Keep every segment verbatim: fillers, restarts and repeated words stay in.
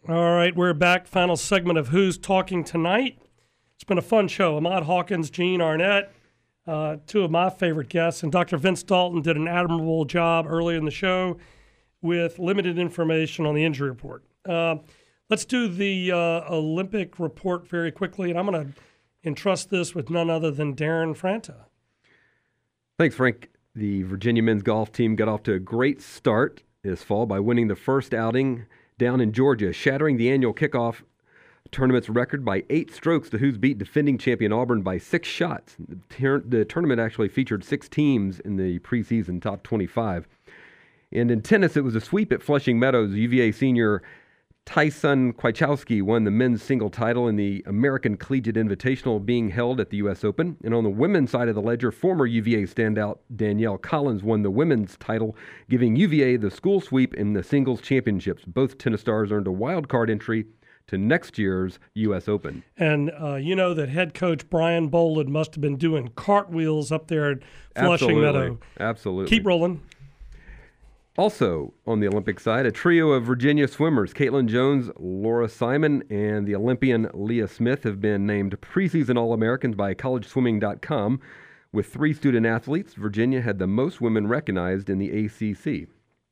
All right, we're back. Final segment of Who's Talking Tonight. It's been a fun show. Ahmad Hawkins, Gene Arnett, uh, two of my favorite guests, and Doctor Vince Dalton did an admirable job earlier in the show with limited information on the injury report. Uh, let's do the uh, Olympic report very quickly, and I'm going to entrust this with none other than Darren Franta. Thanks, Frank. The Virginia men's golf team got off to a great start this fall by winning the first outing down in Georgia, shattering the annual kickoff tournament's record by eight strokes. The Hoos beat defending champion Auburn by six shots. The, ter- the tournament actually featured six teams in the preseason top twenty-five. And in tennis, it was a sweep at Flushing Meadows. U V A senior Tyson Kwiatkowski won the men's single title in the American Collegiate Invitational being held at the U S Open. And on the women's side of the ledger, former U V A standout Danielle Collins won the women's title, giving U V A the school sweep in the singles championships. Both tennis stars earned a wild card entry to next year's U S Open. And uh, you know that head coach Brian Boland must have been doing cartwheels up there at Flushing Absolutely. Meadow. Absolutely. Keep rolling. Also on the Olympic side, a trio of Virginia swimmers, Caitlin Jones, Laura Simon, and the Olympian Leah Smith have been named preseason All-Americans by college swimming dot com. With three student athletes, Virginia had the most women recognized in the A C C.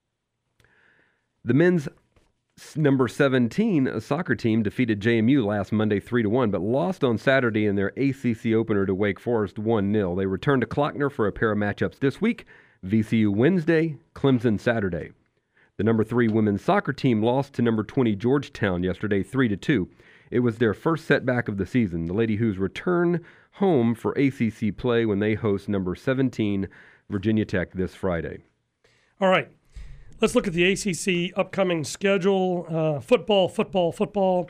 The men's number seventeen soccer team defeated J M U last Monday three to one, but lost on Saturday in their A C C opener to Wake Forest one nil. They returned to Klockner for a pair of matchups this week. V C U Wednesday, Clemson Saturday. The number three women's soccer team lost to number twenty Georgetown yesterday three to two. It was their first setback of the season. The Lady Hoos return home for A C C play when they host number seventeen Virginia Tech this Friday. All right. Let's look at the A C C upcoming schedule. Uh, football, football, football.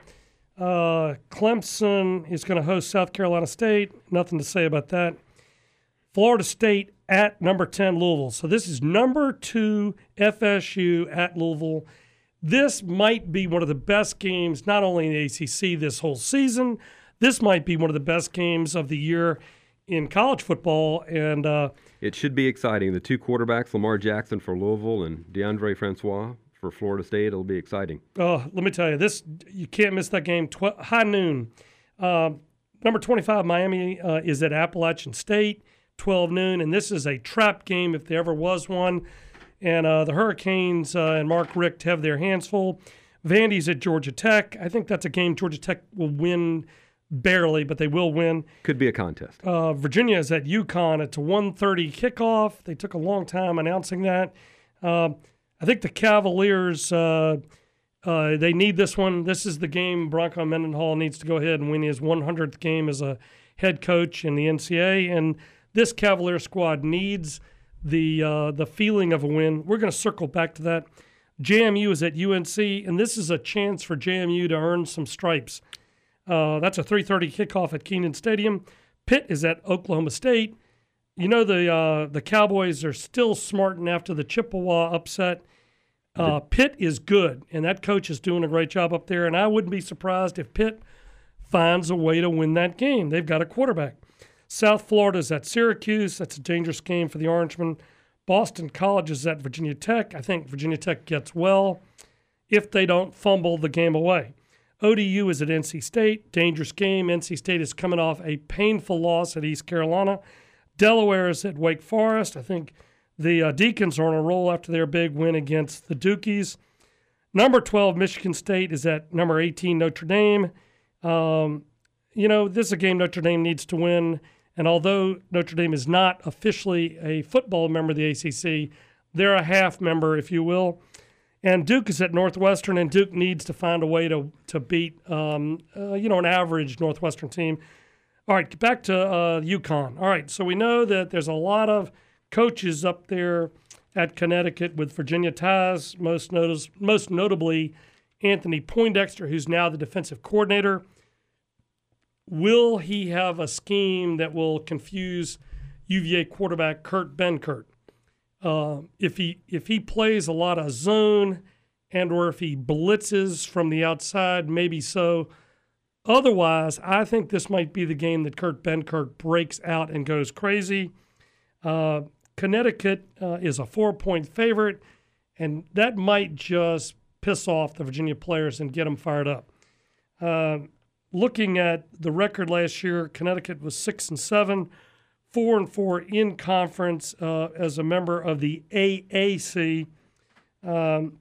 Uh, Clemson is going to host South Carolina State. Nothing to say about that. Florida State at number ten Louisville. So this is number two F S U at Louisville. This might be one of the best games, not only in the A C C this whole season. This might be one of the best games of the year in college football. And uh, it should be exciting. The two quarterbacks, Lamar Jackson for Louisville and DeAndre Francois for Florida State, it'll be exciting. Oh, let me tell you, this you can't miss that game. Tw- high noon. Uh, number twenty-five Miami uh, is at Appalachian State. twelve noon, and this is a trap game if there ever was one. And uh, the Hurricanes uh, and Mark Richt have their hands full. Vandy's at Georgia Tech. I think that's a game Georgia Tech will win barely, but they will win. Could be a contest. Uh, Virginia is at UConn. It's a one thirty kickoff. They took a long time announcing that. Uh, I think the Cavaliers, uh, uh, they need this one. This is the game Bronco Mendenhall needs to go ahead and win his one hundredth game as a head coach in the N C double A. And this Cavalier squad needs the uh, the feeling of a win. We're going to circle back to that. J M U is at U N C, and this is a chance for J M U to earn some stripes. Uh, that's a three thirty kickoff at Kenan Stadium. Pitt is at Oklahoma State. You know the uh, the Cowboys are still smarting after the Chippewa upset. Uh, Pitt is good, and that coach is doing a great job up there, and I wouldn't be surprised if Pitt finds a way to win that game. They've got a quarterback. South Florida is at Syracuse. That's a dangerous game for the Orangemen. Boston College is at Virginia Tech. I think Virginia Tech gets well if they don't fumble the game away. O D U is at N C State. Dangerous game. N C State is coming off a painful loss at East Carolina. Delaware is at Wake Forest. I think the uh, Deacons are on a roll after their big win against the Dukies. Number twelve, Michigan State, is at number eighteen, Notre Dame. Um, you know, this is a game Notre Dame needs to win. And although Notre Dame is not officially a football member of the A C C, they're a half member, if you will. And Duke is at Northwestern, and Duke needs to find a way to to beat, um, uh, you know, an average Northwestern team. All right, back to uh, UConn. All right, so we know that there's a lot of coaches up there at Connecticut with Virginia ties, most, notice, most notably Anthony Poindexter, who's now the defensive coordinator. Will he have a scheme that will confuse U V A quarterback Kurt Benkert? Uh, if he if he plays a lot of zone and or if he blitzes from the outside, maybe so. Otherwise, I think this might be the game that Kurt Benkert breaks out and goes crazy. Uh, Connecticut uh, is a four-point favorite, and that might just piss off the Virginia players and get them fired up. Uh, looking at the record last year, Connecticut was six and seven, four and four in conference uh, as a member of the A A C. Um,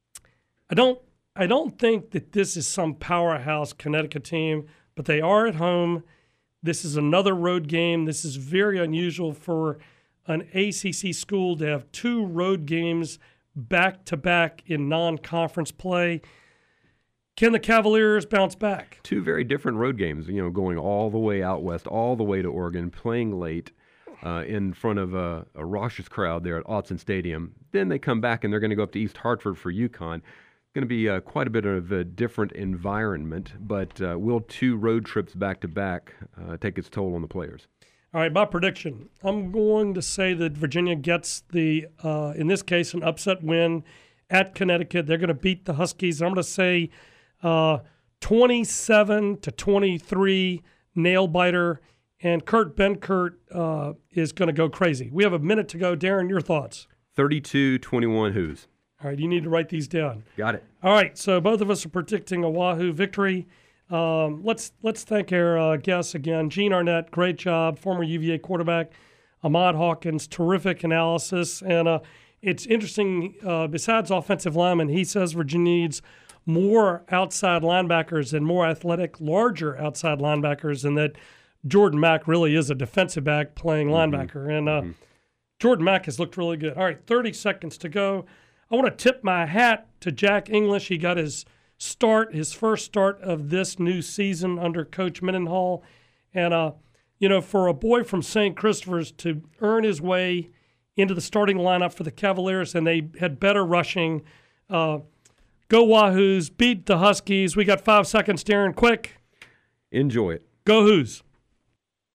I don't, I don't think that this is some powerhouse Connecticut team, but they are at home. This is another road game. This is very unusual for an A C C school to have two road games back-to-back in non-conference play. Can the Cavaliers bounce back? Two very different road games, you know, going all the way out west, all the way to Oregon, playing late uh, in front of a, a raucous crowd there at Autzen Stadium. Then they come back and they're going to go up to East Hartford for UConn. Going to be uh, quite a bit of a different environment, but uh, will two road trips back-to-back uh, take its toll on the players? All right, my prediction. I'm going to say that Virginia gets the, uh, in this case, an upset win at Connecticut. They're going to beat the Huskies. I'm going to say uh, twenty-seven to twenty-three, nail-biter, and Kurt Benkert uh, is going to go crazy. We have a minute to go. Darren, your thoughts? thirty-two twenty-one Hoos. All right, you need to write these down. Got it. All right, so both of us are predicting a Wahoo victory. Um, let's let's thank our uh, guests again. Gene Arnett, great job, former U V A quarterback. Ahmad Hawkins, terrific analysis. And uh, it's interesting, uh, besides offensive linemen, he says Virginia needs more outside linebackers and more athletic, larger outside linebackers, and that Jordan Mack really is a defensive back playing Mm-hmm. linebacker. And uh, Mm-hmm. Jordan Mack has looked really good. All right, thirty seconds to go. I want to tip my hat to Jack English. He got his start, his first start of this new season under Coach Mendenhall. And, uh, you know, for a boy from Saint Christopher's to earn his way into the starting lineup for the Cavaliers, and they had better rushing. Uh, go Wahoos, beat the Huskies. We got five seconds, Darren, quick. Enjoy it. Go Hoos.